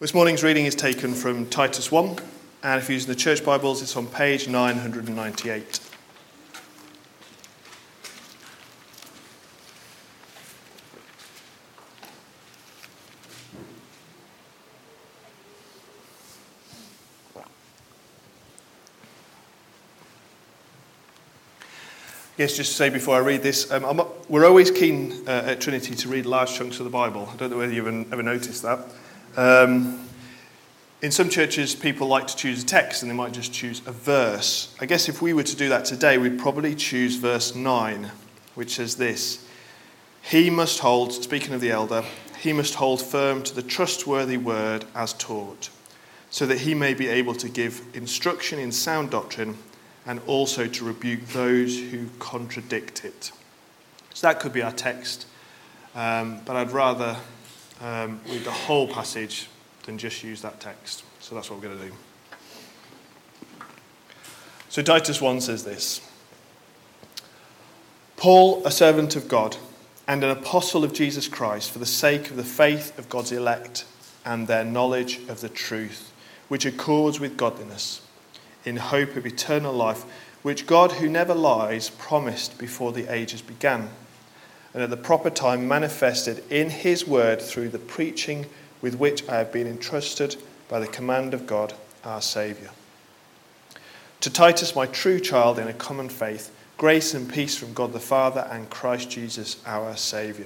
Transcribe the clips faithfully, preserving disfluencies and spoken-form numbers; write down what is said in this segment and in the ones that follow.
This morning's reading is taken from Titus one, and if you're using the church Bibles, it's on page nine hundred ninety-eight. Yes, just to say before I read this, um, I'm, we're always keen uh, at Trinity to read large chunks of the Bible. I don't know whether you've ever noticed that. Um, in some churches, people like to choose a text and they might just choose a verse. I guess if we were to do that today, we'd probably choose verse nine, which says this: He must hold, speaking of the elder, he must hold firm to the trustworthy word as taught, so that he may be able to give instruction in sound doctrine and also to rebuke those who contradict it. So that could be our text, um, but I'd rather um, read the whole passage than just use that text. So that's what we're going to do. So Titus one says this: Paul, a servant of God and an apostle of Jesus Christ, for the sake of the faith of God's elect and their knowledge of the truth, which accords with godliness, in hope of eternal life, which God, who never lies, promised before the ages began, and at the proper time manifested in his word through the preaching with which I have been entrusted by the command of God, our Saviour. To Titus, my true child in a common faith, grace and peace from God the Father and Christ Jesus, our Saviour.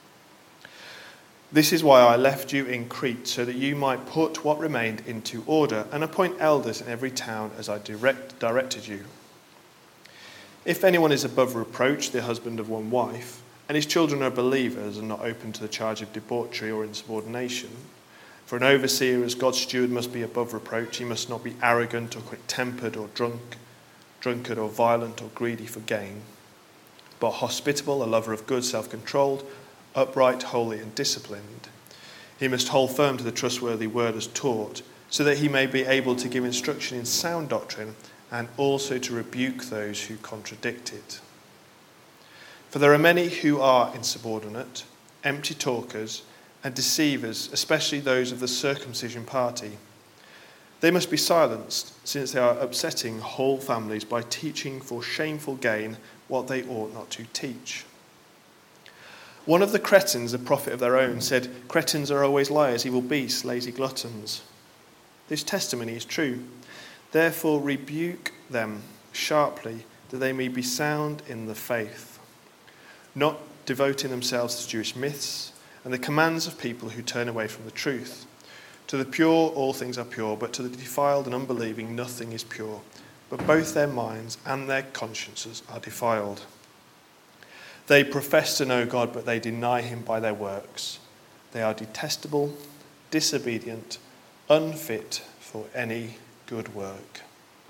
This is why I left you in Crete, so that you might put what remained into order and appoint elders in every town as I direct, directed you. If anyone is above reproach, the husband of one wife, and his children are believers and not open to the charge of debauchery or insubordination, for an overseer as God's steward must be above reproach. He must not be arrogant or quick-tempered or drunk, drunkard or violent or greedy for gain, but hospitable, a lover of good, self-controlled, upright, holy, and disciplined. He must hold firm to the trustworthy word as taught, so that he may be able to give instruction in sound doctrine and also to rebuke those who contradict it. For there are many who are insubordinate, empty talkers, and deceivers, especially those of the circumcision party. They must be silenced, since they are upsetting whole families by teaching for shameful gain what they ought not to teach. One of the Cretans, a prophet of their own, said, Cretans are always liars, evil beasts, lazy gluttons. This testimony is true. Therefore rebuke them sharply, that they may be sound in the faith, not devoting themselves to Jewish myths and the commands of people who turn away from the truth. To the pure all things are pure, but to the defiled and unbelieving nothing is pure, but both their minds and their consciences are defiled. They profess to know God, but they deny him by their works. They are detestable, disobedient, unfit for any good work.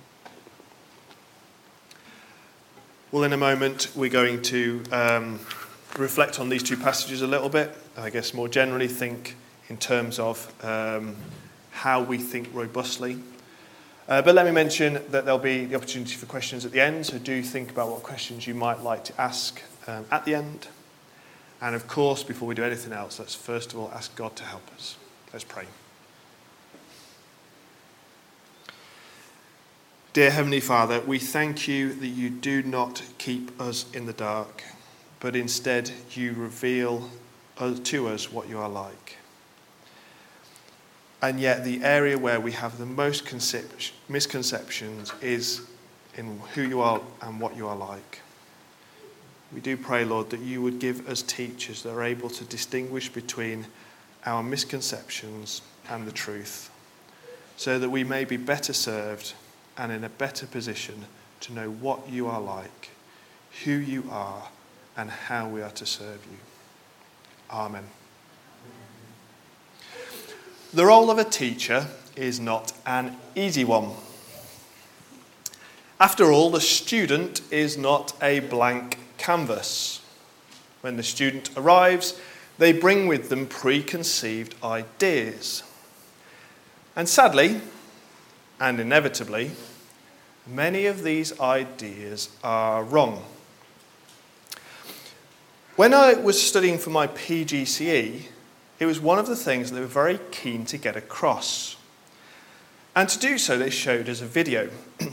Well, in a moment, we're going to um, reflect on these two passages a little bit. I guess more generally think in terms of um, how we think robustly. Uh, but let me mention that there'll be the opportunity for questions at the end, so do think about what questions you might like to ask um, at the end. And of course, before we do anything else, let's first of all ask God to help us. Let's pray. Dear Heavenly Father, we thank you that you do not keep us in the dark, but instead you reveal to us what you are like. And yet the area where we have the most concep- misconceptions is in who you are and what you are like. We do pray, Lord, that you would give us teachers that are able to distinguish between our misconceptions and the truth, so that we may be better served and in a better position to know what you are like, who you are, and how we are to serve you. Amen. The role of a teacher is not an easy one. After all, the student is not a blank canvas. When the student arrives, they bring with them preconceived ideas. And sadly, and inevitably, many of these ideas are wrong. When I was studying for my P G C E, It was one of the things that they were very keen to get across. And to do so, they showed us a video.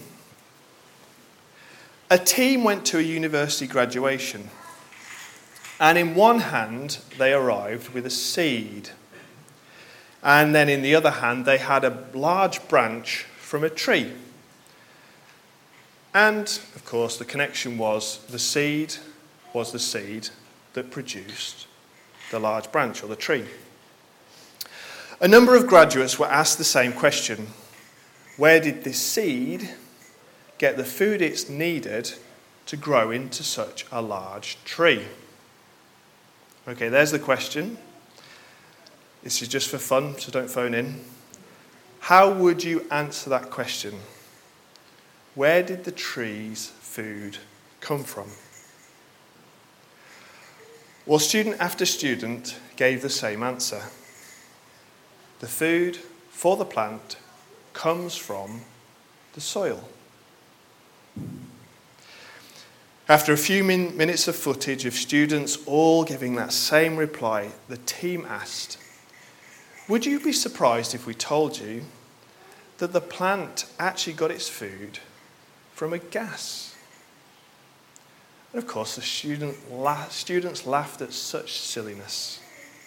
A team went to a university graduation, and in one hand they arrived with a seed, and then in the other hand they had a large branch from a tree. And of course the connection was the seed was the seed that produced the large branch or the tree. A number of graduates were asked the same question: where did this seed get the food it's needed to grow into such a large tree? Okay, there's the question. This is just for fun, so don't phone in. How would you answer that question? Where did the tree's food come from? Well, student after student gave the same answer. The food for the plant comes from the soil. After a few min- minutes of footage of students all giving that same reply, the team asked, would you be surprised if we told you that the plant actually got its food from a gas? And of course, the student la- students laughed at such silliness.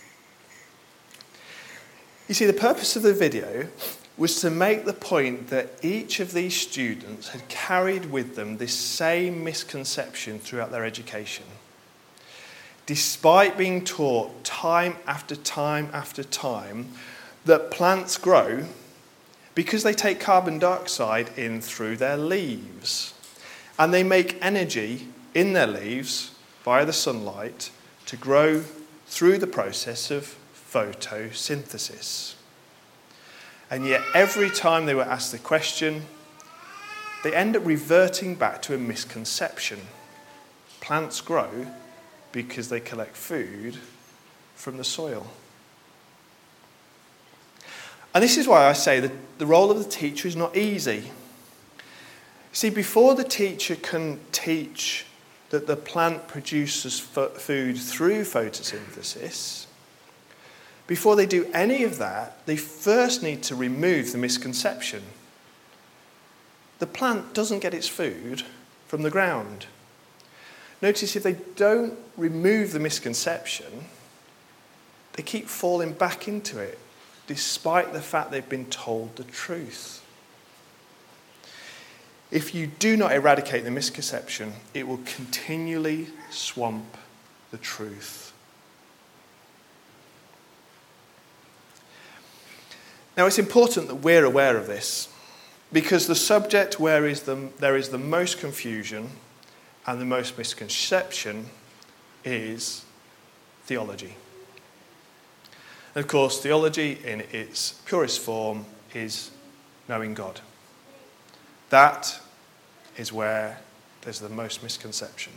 You see, the purpose of the video was to make the point that each of these students had carried with them this same misconception throughout their education. Despite being taught time after time after time that plants grow because they take carbon dioxide in through their leaves, and they make energy in their leaves via the sunlight to grow through the process of photosynthesis. And yet every time they were asked the question, they end up reverting back to a misconception. Plants grow because they collect food from the soil. And this is why I say that the role of the teacher is not easy. See, before the teacher can teach that the plant produces food through photosynthesis, before they do any of that, they first need to remove the misconception. The plant doesn't get its food from the ground. Notice if they don't remove the misconception, they keep falling back into it, despite the fact they've been told the truth. If you do not eradicate the misconception, it will continually swamp the truth. Now, it's important that we're aware of this, because the subject where is the, there is the most confusion and the most misconception is theology. And of course, theology in its purest form is knowing God. That is where there's the most misconception.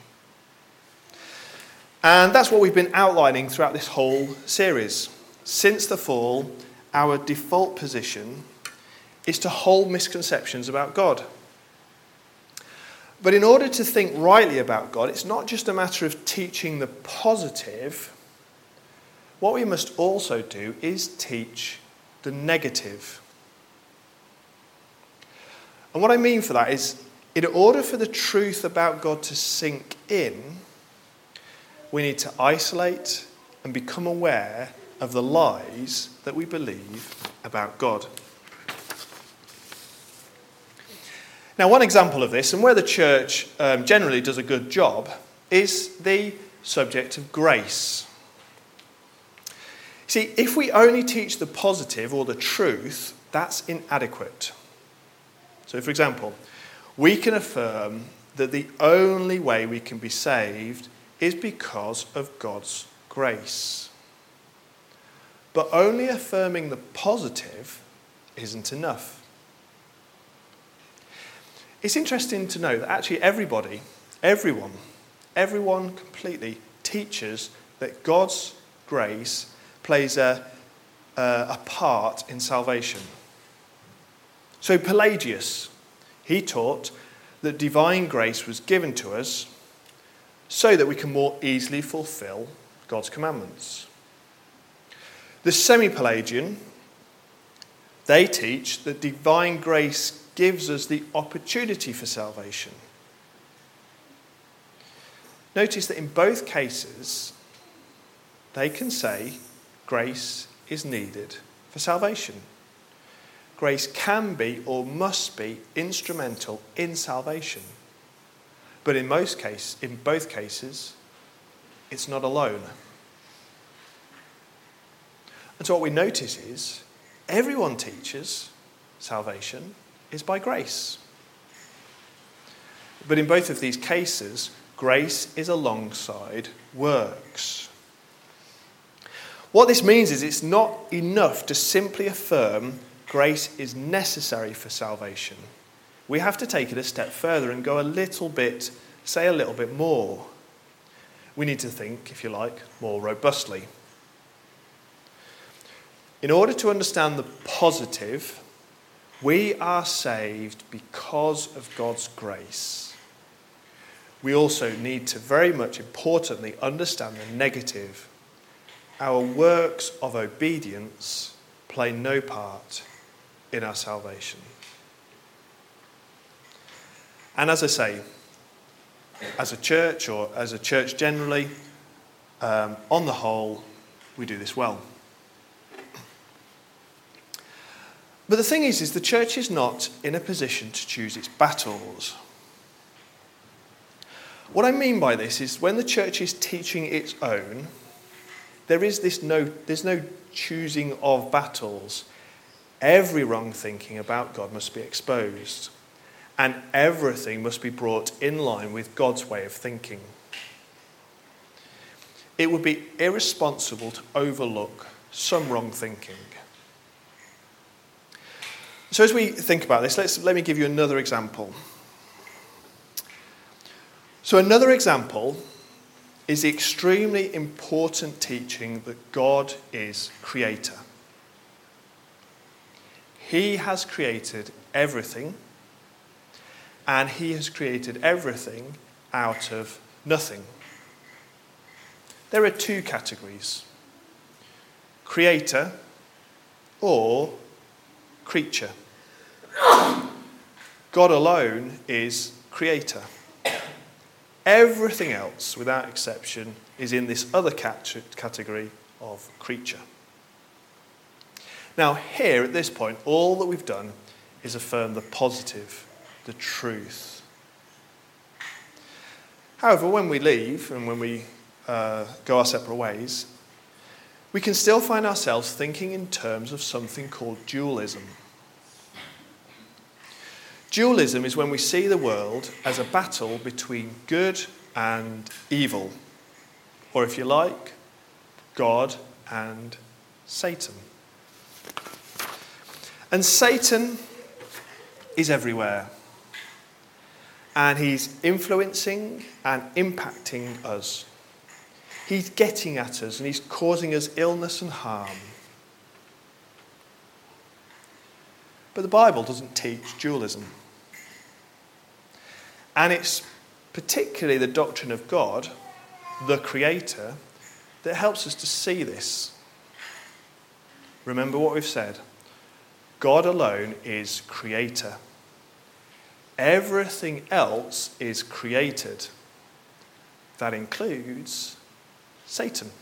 And that's what we've been outlining throughout this whole series. Since the fall, our default position is to hold misconceptions about God. But in order to think rightly about God, it's not just a matter of teaching the positive. What we must also do is teach the negative. And what I mean for that is, in order for the truth about God to sink in, we need to isolate and become aware of the lies that we believe about God. Now, one example of this, and where the church um, generally does a good job, is the subject of grace. See, if we only teach the positive or the truth, that's inadequate. So, for example, we can affirm that the only way we can be saved is because of God's grace. But only affirming the positive isn't enough. It's interesting to know that actually everybody, everyone, everyone completely teaches that God's grace plays a, a, a part in salvation. So Pelagius, he taught that divine grace was given to us so that we can more easily fulfill God's commandments. The Semi-Pelagian, they teach that divine grace gives us the opportunity for salvation. Notice that in both cases, they can say grace is needed for salvation. Grace can be or must be instrumental in salvation. But in most cases, in both cases, it's not alone. And so what we notice is everyone teaches salvation is by grace. But in both of these cases, grace is alongside works. What this means is it's not enough to simply affirm grace is necessary for salvation. We have to take it a step further and go a little bit, say a little bit more. We need to think, if you like, more robustly. In order to understand the positive, we are saved because of God's grace. We also need to very much importantly understand the negative. Our works of obedience play no part in our salvation. And as I say, as a church or as a church generally, um, on the whole, we do this well. But the thing is, is the church is not in a position to choose its battles. What I mean by this is when the church is teaching its own, there is this no, there's no choosing of battles. Every wrong thinking about God must be exposed, and everything must be brought in line with God's way of thinking. It would be irresponsible to overlook some wrong thinking. So as we think about this, let's, let me give you another example. So another example is the extremely important teaching that God is creator. He has created everything, and he has created everything out of nothing. There are two categories: creator or creature. God alone is creator. Everything else, without exception, is in this other category of creature. Now, here at this point, all that we've done is affirm the positive, the truth. However, when we leave and when we uh, go our separate ways, we can still find ourselves thinking in terms of something called dualism. Dualism is when we see the world as a battle between good and evil, or if you like, God and Satan. And Satan is everywhere, and he's influencing and impacting us. He's getting at us and he's causing us illness and harm. But the Bible doesn't teach dualism. And it's particularly the doctrine of God, the Creator, that helps us to see this. Remember what we've said. God alone is creator. Everything else is created. That includes Satan.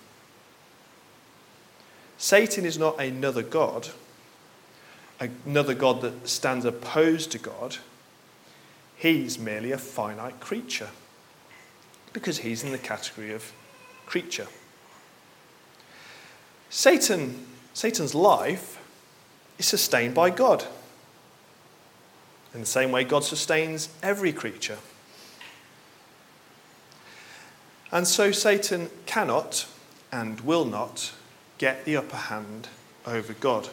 Satan is not another God, another God that stands opposed to God. He's merely a finite creature because he's in the category of creature. Satan, Satan's life is sustained by God. In the same way God sustains every creature. And so Satan cannot and will not get the upper hand over God.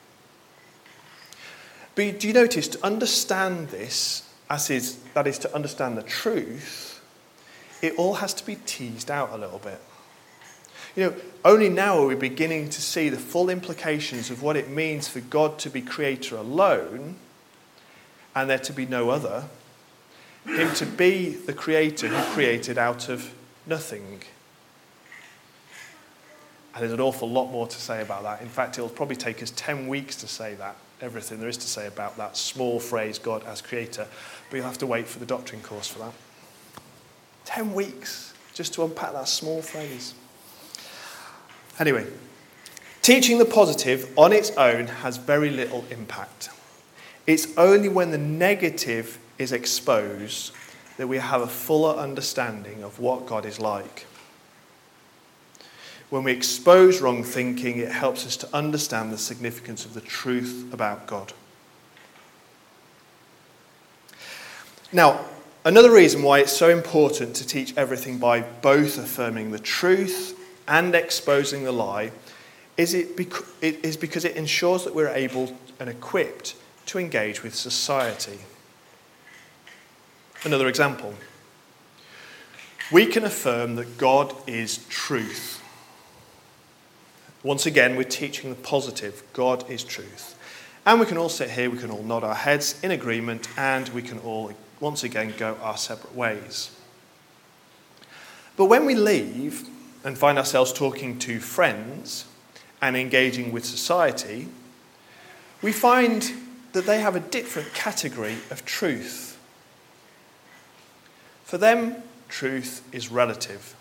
But do you notice, to understand this, as is, that is to understand the truth, it all has to be teased out a little bit. You know, only now are we beginning to see the full implications of what it means for God to be creator alone and there to be no other. Him to be the creator who created out of nothing. And there's an awful lot more to say about that. In fact, it'll probably take us ten weeks to say that, everything there is to say about that small phrase, God as creator. But you'll have to wait for the doctrine course for that. Ten weeks just to unpack that small phrase. Anyway, teaching the positive on its own has very little impact. It's only when the negative is exposed that we have a fuller understanding of what God is like. When we expose wrong thinking, it helps us to understand the significance of the truth about God. Now, another reason why it's so important to teach everything by both affirming the truth and exposing the lie is, it bec- it is because it ensures that we're able and equipped to engage with society. Another example. We can affirm that God is truth. Once again, we're teaching the positive. God is truth. And we can all sit here, we can all nod our heads in agreement, and we can all, once again, go our separate ways. But when we leave and find ourselves talking to friends and engaging with society, we find that they have a different category of truth. For them, truth is relative.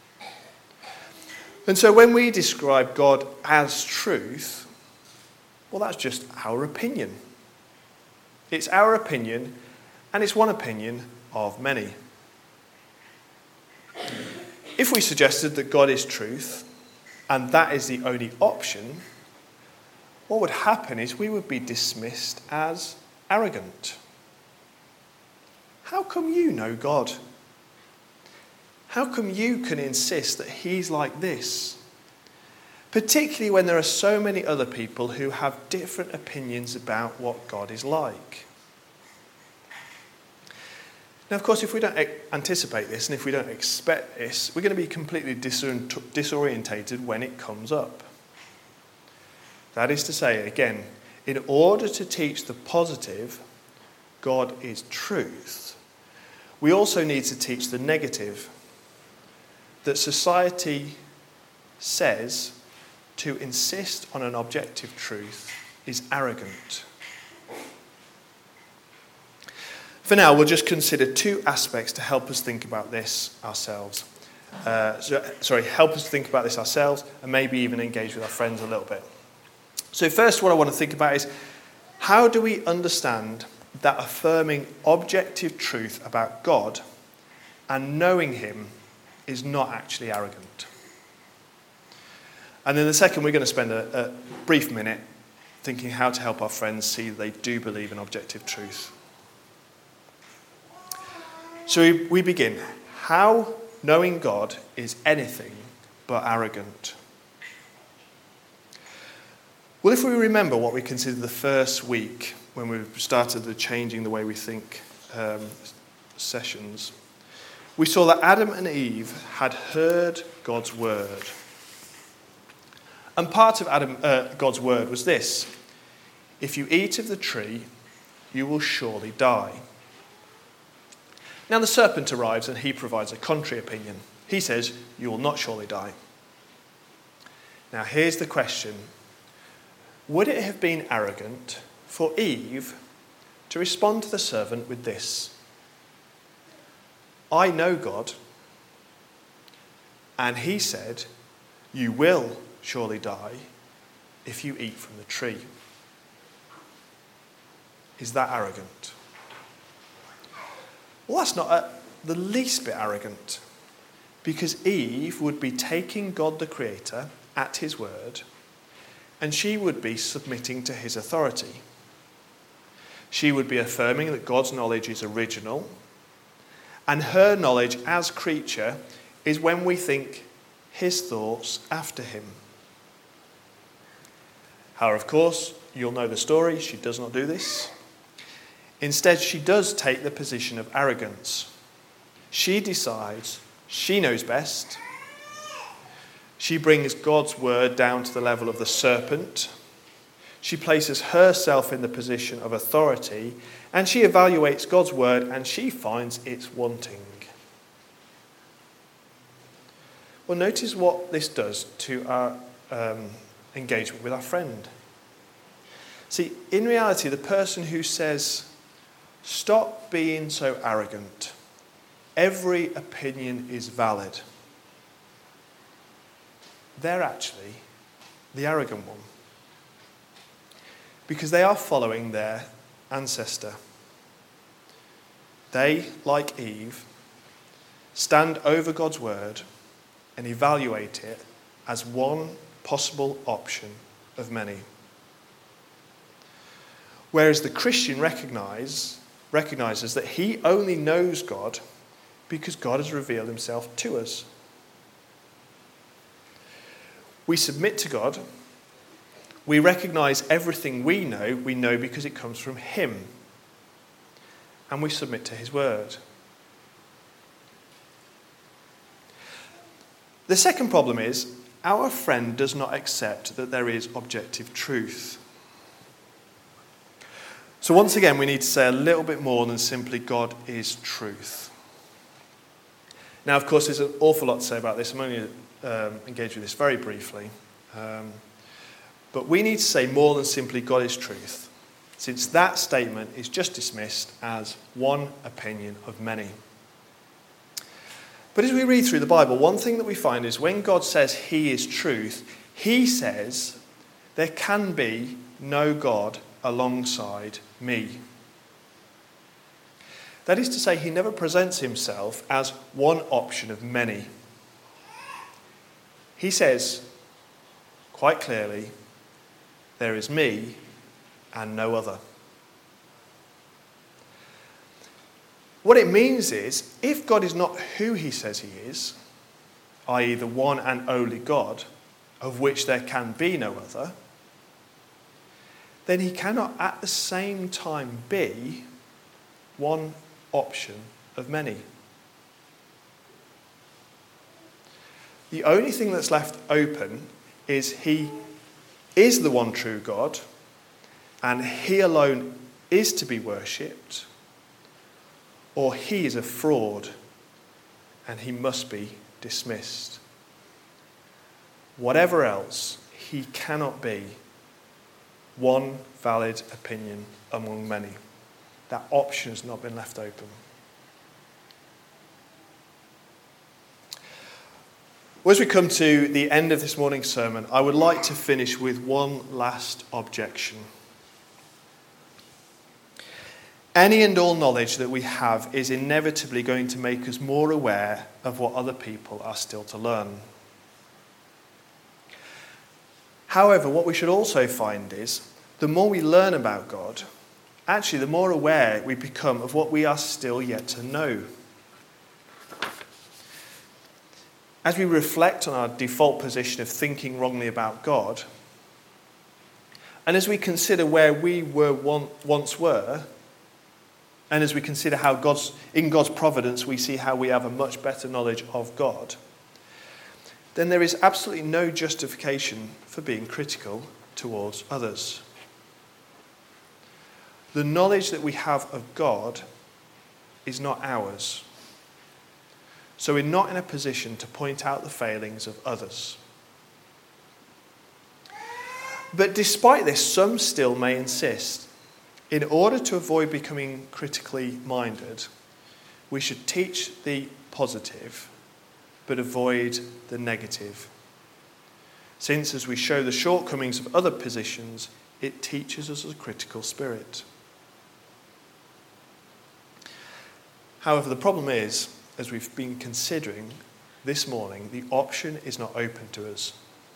And so when we describe God as truth, well, that's just our opinion. It's our opinion, and it's one opinion of many. If we suggested that God is truth, and that is the only option, what would happen is we would be dismissed as arrogant. How come you know God? How come you can insist that he's like this? Particularly when there are so many other people who have different opinions about what God is like. Now, of course, if we don't anticipate this and if we don't expect this, we're going to be completely disorientated when it comes up. That is to say, again, in order to teach the positive, God is truth, we also need to teach the negative, that society says to insist on an objective truth is arrogant. For now, we'll just consider two aspects to help us think about this ourselves. Uh, so, sorry, help us think about this ourselves and maybe even engage with our friends a little bit. So first, what I want to think about is how do we understand that affirming objective truth about God and knowing him is not actually arrogant? And then the second, we're going to spend a, a brief minute thinking how to help our friends see they do believe in objective truth. So we, we begin. How knowing God is anything but arrogant? Well, if we remember what we considered the first week when we started the Changing the Way We Think um, sessions, we saw that Adam and Eve had heard God's word. And part of Adam, uh, God's word was this: if you eat of the tree, you will surely die. Now the serpent arrives and he provides a contrary opinion. He says, you will not surely die. Now here's the question. Would it have been arrogant for Eve to respond to the serpent with this: I know God, and he said, you will surely die if you eat from the tree? Is that arrogant? Well, that's not a, the least bit arrogant, because Eve would be taking God the Creator at his word, and she would be submitting to his authority. She would be affirming that God's knowledge is original, and her knowledge as creature is when we think his thoughts after him. However, of course, you'll know the story. She does not do this. Instead, she does take the position of arrogance. She decides she knows best. She brings God's word down to the level of the serpent. She places herself in the position of authority, and she evaluates God's word and she finds it's wanting. Well, notice what this does to our um, engagement with our friend. See, in reality, the person who says, "Stop being so arrogant. Every opinion is valid," they're actually the arrogant one. Because they are following their ancestor. They, like Eve, stand over God's word and evaluate it as one possible option of many. Whereas the Christian recognize, recognizes that he only knows God because God has revealed himself to us. We submit to God. We recognize everything we know, we know because it comes from him. And we submit to his word. The second problem is, our friend does not accept that there is objective truth. So once again, we need to say a little bit more than simply God is truth. Now, of course, there's an awful lot to say about this. I'm only um, engaged with this very briefly. Um, but we need to say more than simply God is truth, since that statement is just dismissed as one opinion of many. But as we read through the Bible, one thing that we find is when God says he is truth, he says there can be no God alongside me. That is to say, he never presents himself as one option of many. He says quite clearly, there is me and no other. What it means is, if God is not who he says he is, that is the one and only God, of which there can be no other, then he cannot at the same time be one option of many. The only thing that's left open is he is the one true God, and he alone is to be worshipped, or he is a fraud and he must be dismissed. Whatever else, he cannot be one valid opinion among many. That option has not been left open. Well, as we come to the end of this morning's sermon, I would like to finish with one last objection. Any and all knowledge that we have is inevitably going to make us more aware of what other people are still to learn. However, what we should also find is, the more we learn about God, actually the more aware we become of what we are still yet to know. As we reflect on our default position of thinking wrongly about God, and as we consider where we were once were, and as we consider how God's, in God's providence we see how we have a much better knowledge of God, then there is absolutely no justification for being critical towards others. The knowledge that we have of God is not ours. So we're not in a position to point out the failings of others. But despite this, some still may insist, in order to avoid becoming critically minded, we should teach the positive, but avoid the negative. Since as we show the shortcomings of other positions, it teaches us a critical spirit. However, the problem is, as we've been considering this morning, the option is not open to us.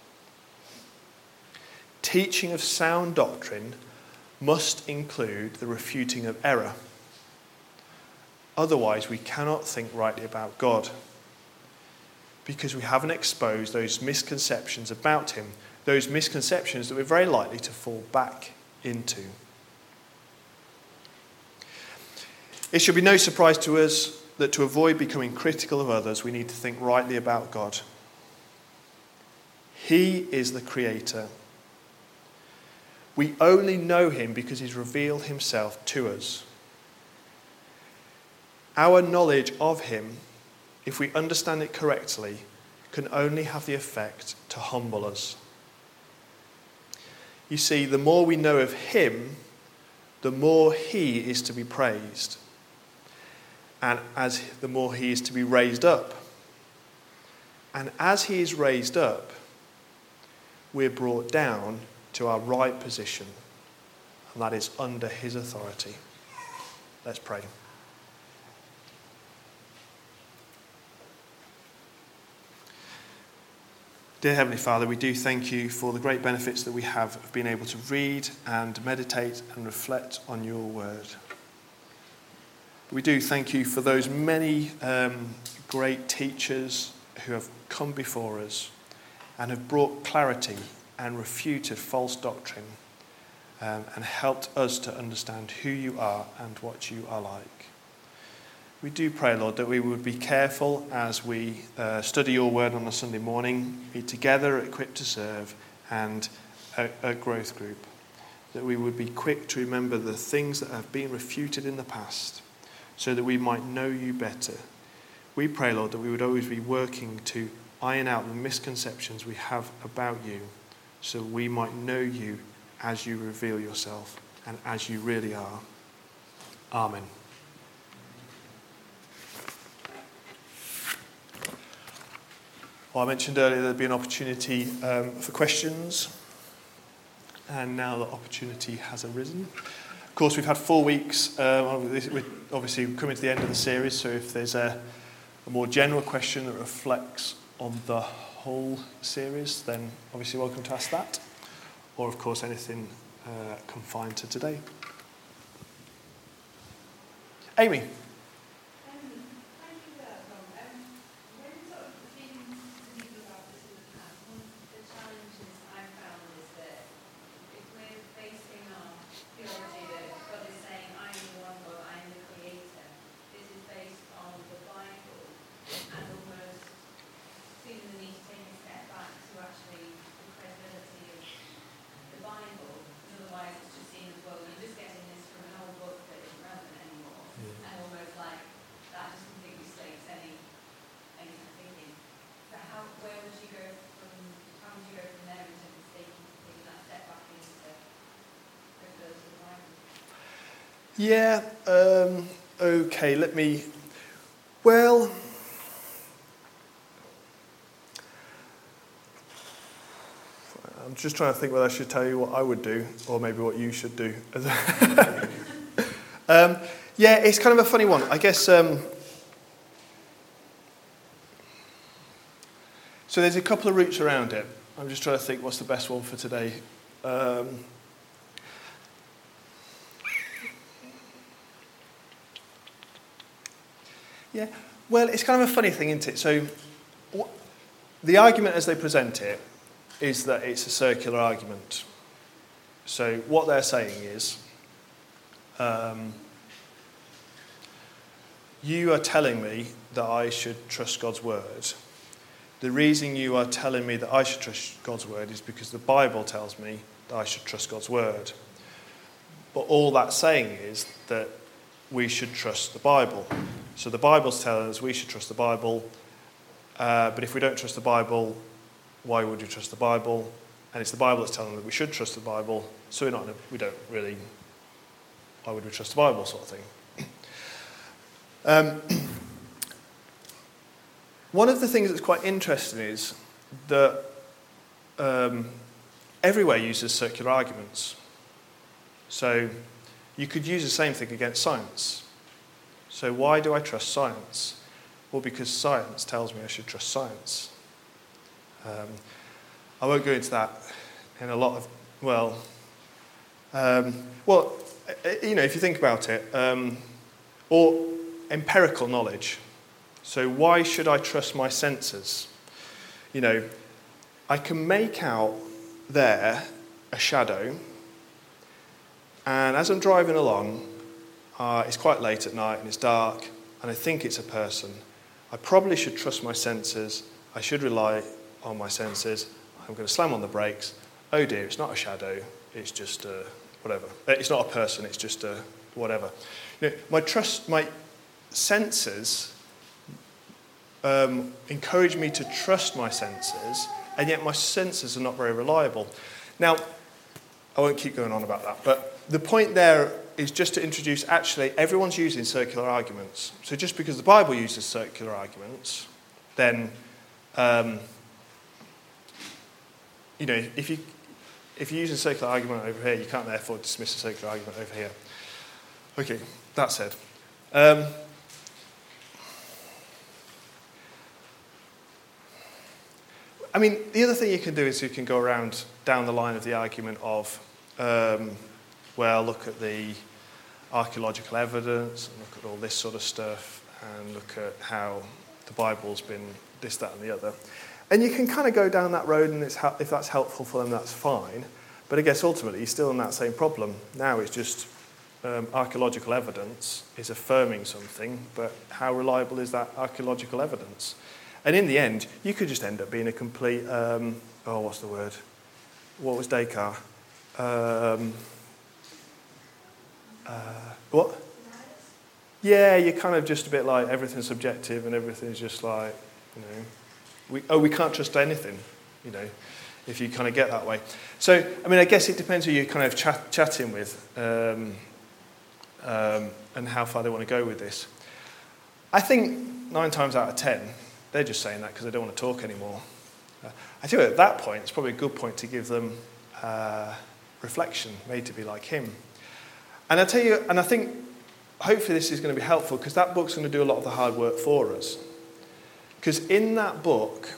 Teaching of sound doctrine must include the refuting of error. Otherwise, we cannot think rightly about God, because we haven't exposed those misconceptions about him, those misconceptions that we're very likely to fall back into. It should be no surprise to us that to avoid becoming critical of others, we need to think rightly about God. He is the creator. We only know him because he's revealed himself to us. Our knowledge of him, if we understand it correctly, can only have the effect to humble us. You see, the more we know of him, the more he is to be praised. And as the more he is to be raised up. And as he is raised up, we're brought down to our right position. And that is under his authority. Let's pray. Dear Heavenly Father, we do thank you for the great benefits that we have of being able to read and meditate and reflect on your word. We do thank you for those many um, great teachers who have come before us and have brought clarity and refuted false doctrine um, and helped us to understand who you are and what you are like. We do pray, Lord, that we would be careful as we uh, study your word on a Sunday morning, be together, equipped to serve, and a, a growth group. That we would be quick to remember the things that have been refuted in the past, so that we might know you better. We pray, Lord, that we would always be working to iron out the misconceptions we have about you, so we might know you as you reveal yourself and as you really are. Amen. Well, I mentioned earlier there'd be an opportunity um, for questions, and now the opportunity has arisen. Of course, we've had four weeks. Um, we're obviously coming to the end of the series, so if there's a, a more general question that reflects on the whole series, then obviously welcome to ask that. Or, of course, anything uh, confined to today. Amy. Yeah, um, okay, let me, well, I'm just trying to think whether I should tell you what I would do, or maybe what you should do. um, yeah, it's kind of a funny one. I guess, um, so there's a couple of routes around it. I'm just trying to think what's the best one for today. Um, Yeah, well, it's kind of a funny thing, isn't it? So what, the argument as they present it is that it's a circular argument. So what they're saying is, um, you are telling me that I should trust God's word. The reason you are telling me that I should trust God's word is because the Bible tells me that I should trust God's word. But all that's saying is that we should trust the Bible. So the Bible's telling us we should trust the Bible, uh, but if we don't trust the Bible, why would you trust the Bible? And it's the Bible that's telling us that we should trust the Bible, so we're not, we don't really, why would we trust the Bible sort of thing. Um, one of the things that's quite interesting is that um, everywhere uses circular arguments. So you could use the same thing against science. So why do I trust science? Well, because science tells me I should trust science. Um, I won't go into that in a lot of, well, um, well, you know, if you think about it, um, or empirical knowledge. So why should I trust my senses? You know, I can make out there a shadow, and as I'm driving along, uh, it's quite late at night and it's dark, and I think it's a person. I probably should trust my senses. I should rely on my senses. I'm going to slam on the brakes. Oh dear, it's not a shadow. It's just a whatever. It's not a person. It's just a whatever. You know, my trust, my senses um, encourage me to trust my senses, and yet my senses are not very reliable. Now, I won't keep going on about that, but the point there is just to introduce, actually, everyone's using circular arguments. So just because the Bible uses circular arguments, then, um, you know, if you if you use a circular argument over here, you can't therefore dismiss a circular argument over here. Okay, that said. Um, I mean, the other thing you can do is you can go around down the line of the argument of, um, well, look at the archaeological evidence, and look at all this sort of stuff, and look at how the Bible's been this, that, and the other. And you can kind of go down that road, and it's, if that's helpful for them, that's fine. But I guess ultimately, you're still in that same problem. Now it's just um, archaeological evidence is affirming something, but how reliable is that archaeological evidence? And in the end, you could just end up being a complete, um, oh, what's the word? What was Descartes? Um, uh, what? Yeah, you're kind of just a bit like everything's subjective and everything's just like, you know, we, oh, we can't trust anything, you know, if you kind of get that way. So, I mean, I guess it depends who you're kind of chat, chatting with um, um, and how far they want to go with this. I think nine times out of ten, they're just saying that because they don't want to talk anymore. Uh, I think at that point, it's probably a good point to give them uh, reflection, made to be like him. And I tell you, and I think hopefully this is going to be helpful because that book's going to do a lot of the hard work for us. Because in that book,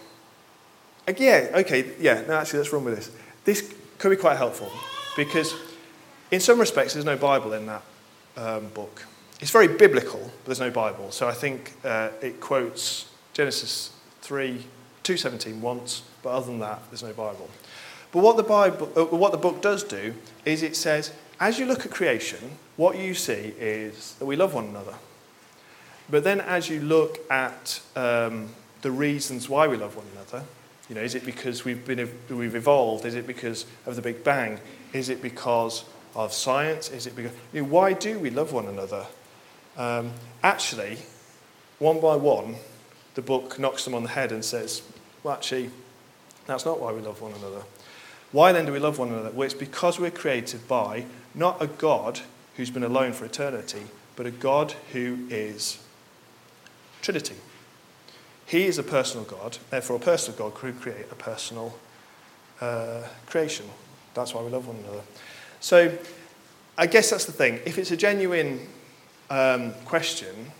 yeah, okay, yeah, no, actually, let's run with this. This could be quite helpful because in some respects, there's no Bible in that um, book. It's very biblical, but there's no Bible. So I think uh, it quotes Genesis three, two seventeen once, but other than that, there's no Bible. But what the Bible, uh, what the book does do is it says, as you look at creation, what you see is that we love one another. But then as you look at um, the reasons why we love one another, you know, is it because we've been we've evolved? Is it because of the Big Bang? Is it because of science? Is it because, you know, why do we love one another? Um, actually, one by one, the book knocks them on the head and says, well, actually, that's not why we love one another. Why then do we love one another? Well, it's because we're created by not a God who's been alone for eternity, but a God who is Trinity. He is a personal God, therefore a personal God could create a personal uh, creation. That's why we love one another. So I guess that's the thing. If it's a genuine um, question,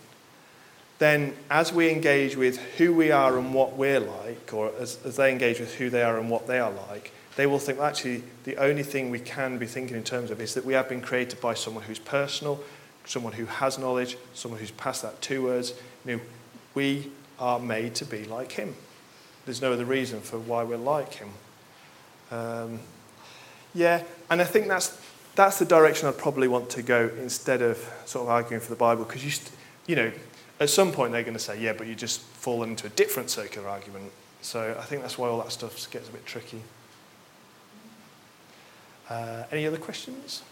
then as we engage with who we are and what we're like, or as, as they engage with who they are and what they are like, they will think, well, actually, the only thing we can be thinking in terms of is that we have been created by someone who's personal, someone who has knowledge, someone who's passed that to us. You know, we are made to be like him. There's no other reason for why we're like him. Um, yeah, and I think that's that's the direction I'd probably want to go instead of sort of arguing for the Bible, because you, st- you know, at some point they're going to say, yeah, but you just fall into a different circular argument. So I think that's why all that stuff gets a bit tricky. Uh, any other questions?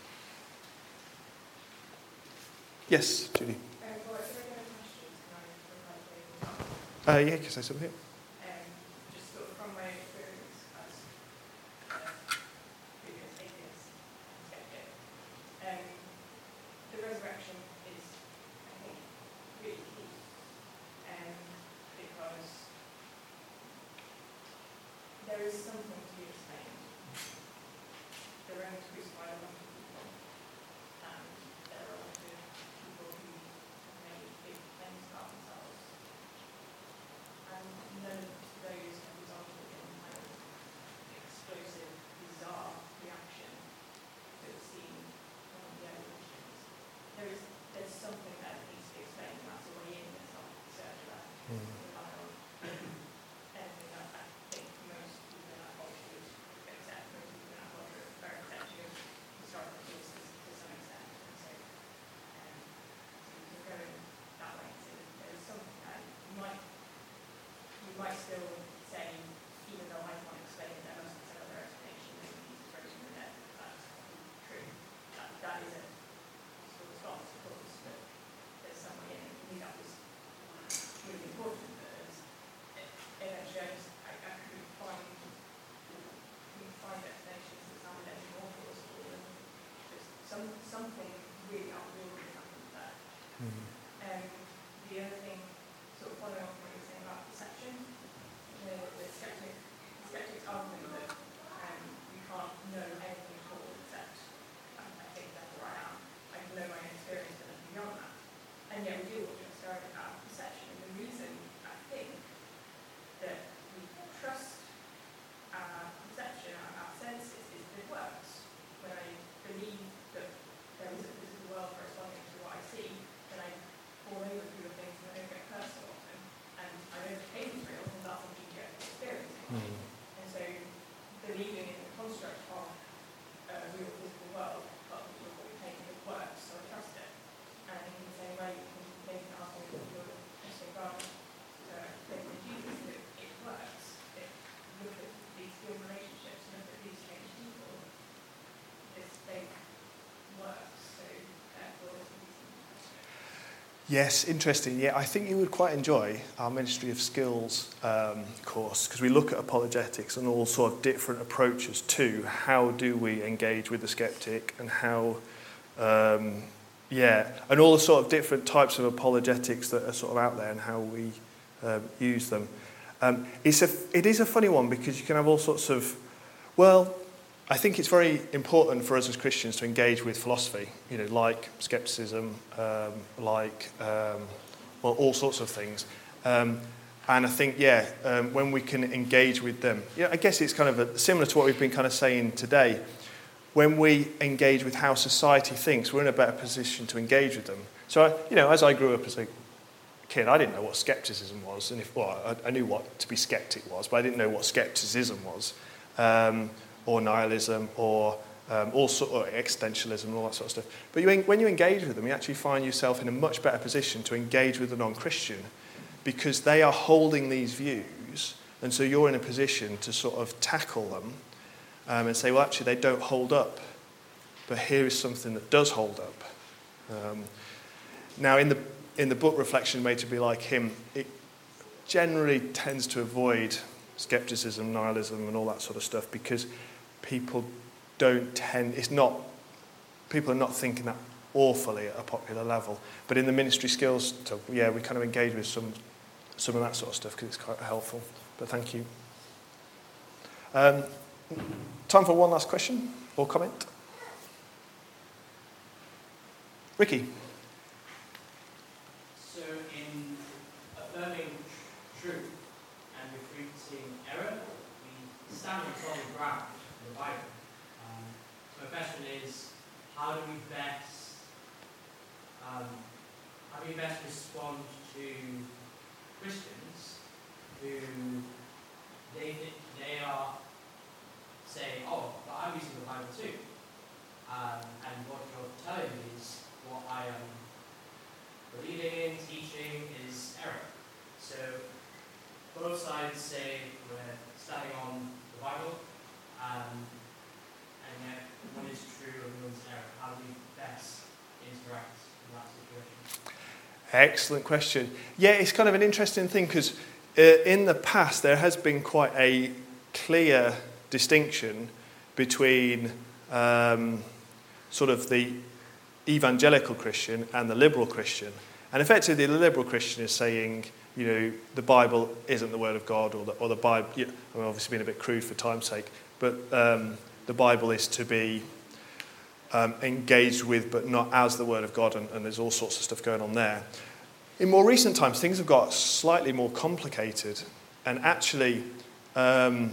Yes, Judy. Uh, yeah, can I say something? Um, just sort of from my experience as uh, previous atheist and skeptic, um, the resurrection is, I think, really key, um, because there is something to be explained. The Romans crucified a lot of people, and there are a lot of people who have made big claims about themselves. And some, something really outwardly happened there. Mm. Um, the other thing, sort of following on from what you were saying about perception, the, the skeptic, skeptic's argument that um, you can't know anything at all except um, I think that's where I am. I can know my own experience, but nothing beyond that. And yet we do all just start about perception. And the reason I think that we trust our perception, our, our senses, is that it works. When I believe that there is a physical world corresponding to what I see, then I fall over through the things and I don't get hurt so often. And I know the pain is real because that's something you get experiencing. Mm. And so believing in the construct of a real physical world, but with what we take, it works, so I trust it. And I think in the same way, you can maybe ask me if you're trusting God to faith in Jesus, that it works. If you look at these good relationships, look at these strange people, this faith works. So therefore, there's a reason to trust it. Yes, interesting. Yeah, I think you would quite enjoy our Ministry of Skills um, course, because we look at apologetics and all sort of different approaches to how do we engage with the skeptic and how, um, yeah, and all the sort of different types of apologetics that are sort of out there and how we um, use them. Um, it's a, it is a funny one because you can have all sorts of, well, I think it's very important for us as Christians to engage with philosophy, you know, like skepticism, um, like, um, well, all sorts of things. Um, and I think, yeah, um, when we can engage with them, yeah, I guess it's kind of a, similar to what we've been kind of saying today. When we engage with how society thinks, we're in a better position to engage with them. So, I, you know, as I grew up as a kid, I didn't know what skepticism was. And if, well, I, I knew what to be skeptic was, but I didn't know what skepticism was. Um, or nihilism, or um, all sort of existentialism, and all that sort of stuff. But you, when you engage with them, you actually find yourself in a much better position to engage with a non-Christian, because they are holding these views, and so you're in a position to sort of tackle them um, and say, well, actually, they don't hold up, but here is something that does hold up. Um, now, in the in the book Reflection Made to Be Like Him, it generally tends to avoid skepticism, nihilism, and all that sort of stuff, because people don't tend, it's not, people are not thinking that awfully at a popular level. But in the ministry skills, so yeah, we kind of engage with some some of that sort of stuff because it's quite helpful. But thank you. Um, time for one last question or comment. Ricky. So in affirming truth and refuting error, we stand on solid ground in the Bible. Um, so my question is, how do we best, um, how do we best respond to Christians who they they are saying, oh, but I'm using the Bible too, um, and what you're telling me is what I am believing in, teaching is error. So both sides say we're standing on the Bible, um, and yet one is true and one is error. How do we best interact in that situation? Excellent question. Yeah, it's kind of an interesting thing because uh, in the past there has been quite a clear distinction between um, sort of the evangelical Christian and the liberal Christian. And effectively the liberal Christian is saying, you know, the Bible isn't the word of God, or the, or the Bible, yeah, I'm obviously being a bit crude for time's sake, but um, the Bible is to be um, engaged with, but not as the word of God, and, and there's all sorts of stuff going on there. In more recent times, things have got slightly more complicated, and actually, um,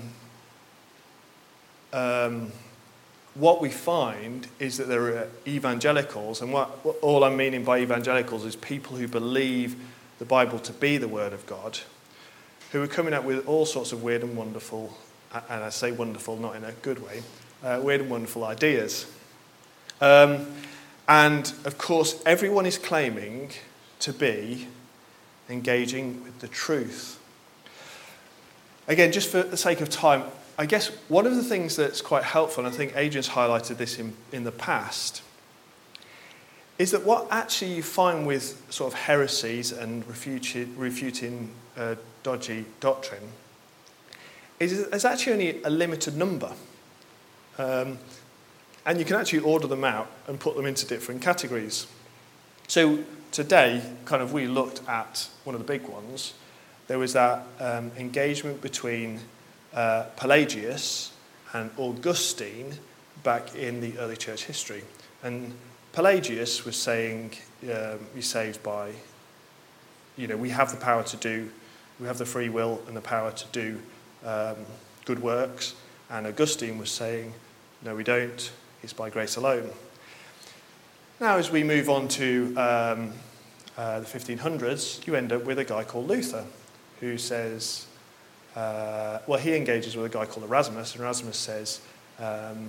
um, what we find is that there are evangelicals, and what, what all I'm meaning by evangelicals is people who believe the Bible to be the Word of God, who are coming up with all sorts of weird and wonderful, and I say wonderful not in a good way, uh, weird and wonderful ideas. Um, and of course, everyone is claiming to be engaging with the truth. Again, just for the sake of time, I guess one of the things that's quite helpful, and I think Adrian's highlighted this in, in the past, is that what actually you find with sort of heresies and refuting, refuting uh, dodgy doctrine is that there's actually only a limited number. Um, And you can actually order them out and put them into different categories. So today, kind of we looked at one of the big ones. There was that um, engagement between uh, Pelagius and Augustine back in the early church history. And Pelagius was saying, um, you're saved by, you know, we have the power to do, we have the free will and the power to do um, good works. And Augustine was saying, no, we don't, it's by grace alone. Now, as we move on to um, uh, the fifteen hundreds, you end up with a guy called Luther, who says, uh, well, he engages with a guy called Erasmus, and Erasmus says, um,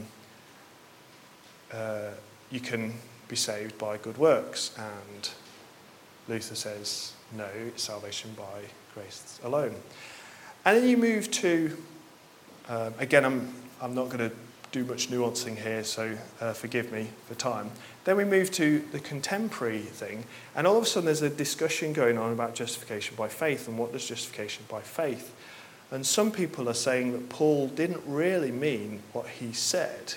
uh, you can be saved by good works. And Luther says, no, it's salvation by grace alone. And then you move to, um, again, I'm, I'm not going to do much nuancing here, so uh, forgive me for time. Then we move to the contemporary thing, and all of a sudden there's a discussion going on about justification by faith and what does justification by faith. And some people are saying that Paul didn't really mean what he said.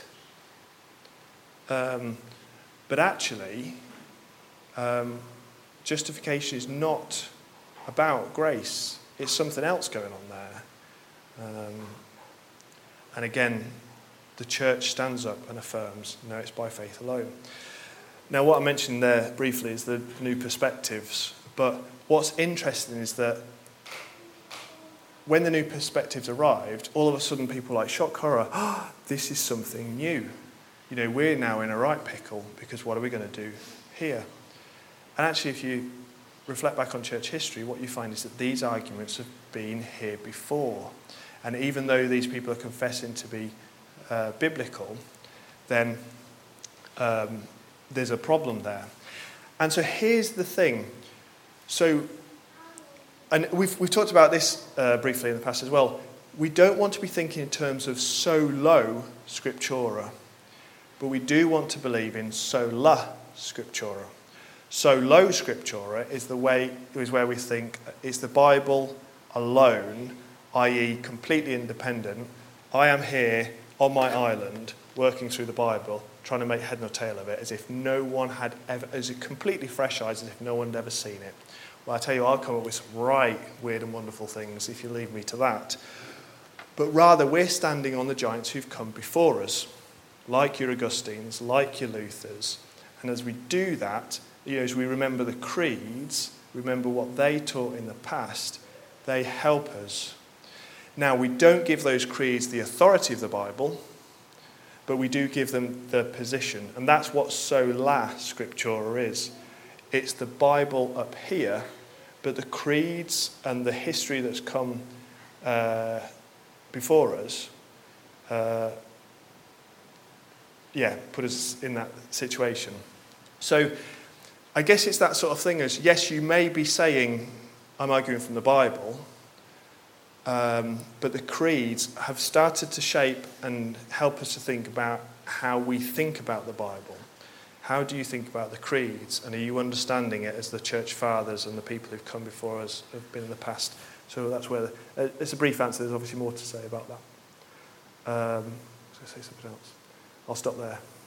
Um, but actually, um, justification is not about grace. It's something else going on there. Um, and again, the church stands up and affirms, no, it's by faith alone. Now, what I mentioned there briefly is the new perspectives. But what's interesting is that when the new perspectives arrived, all of a sudden people were like shock horror, oh, this is something new. You know, we're now in a right pickle because what are we going to do here? And actually, if you reflect back on church history, what you find is that these arguments have been here before. And even though these people are confessing to be uh, biblical, then um, there's a problem there. And so here's the thing. So, and we've, we've talked about this uh, briefly in the past as well. We don't want to be thinking in terms of solo scriptura, but we do want to believe in sola scriptura. Solo scriptura is the way is where we think it's the Bible alone, that is completely independent. I am here on my island working through the Bible, trying to make head nor tail of it, as if no one had ever, as a completely fresh eyes, as if no one had ever seen it. Well, I tell you, I'll come up with some right weird and wonderful things if you leave me to that. But rather, we're standing on the giants who've come before us, like your Augustines, like your Luthers. And as we do that, you know, as we remember the creeds, remember what they taught in the past, they help us. Now, we don't give those creeds the authority of the Bible, but we do give them the position. And that's what sola scriptura is. It's the Bible up here, but the creeds and the history that's come uh, before us, uh, yeah, put us in that situation. So I guess it's that sort of thing as, yes, you may be saying, I'm arguing from the Bible, um, but the creeds have started to shape and help us to think about how we think about the Bible. How do you think about the creeds? And are you understanding it as the church fathers and the people who've come before us have been in the past? So that's where, the, uh, it's a brief answer, there's obviously more to say about that. Um, I was going to say something else. I'll stop there.